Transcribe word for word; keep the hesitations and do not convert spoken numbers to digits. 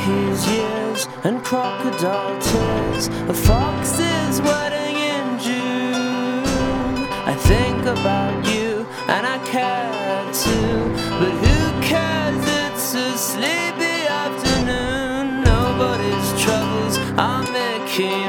donkey's years and crocodile tears, a fox's wedding in June. I think about you and I care too, but who cares? It's a sleepy afternoon. Nobody's troubles are making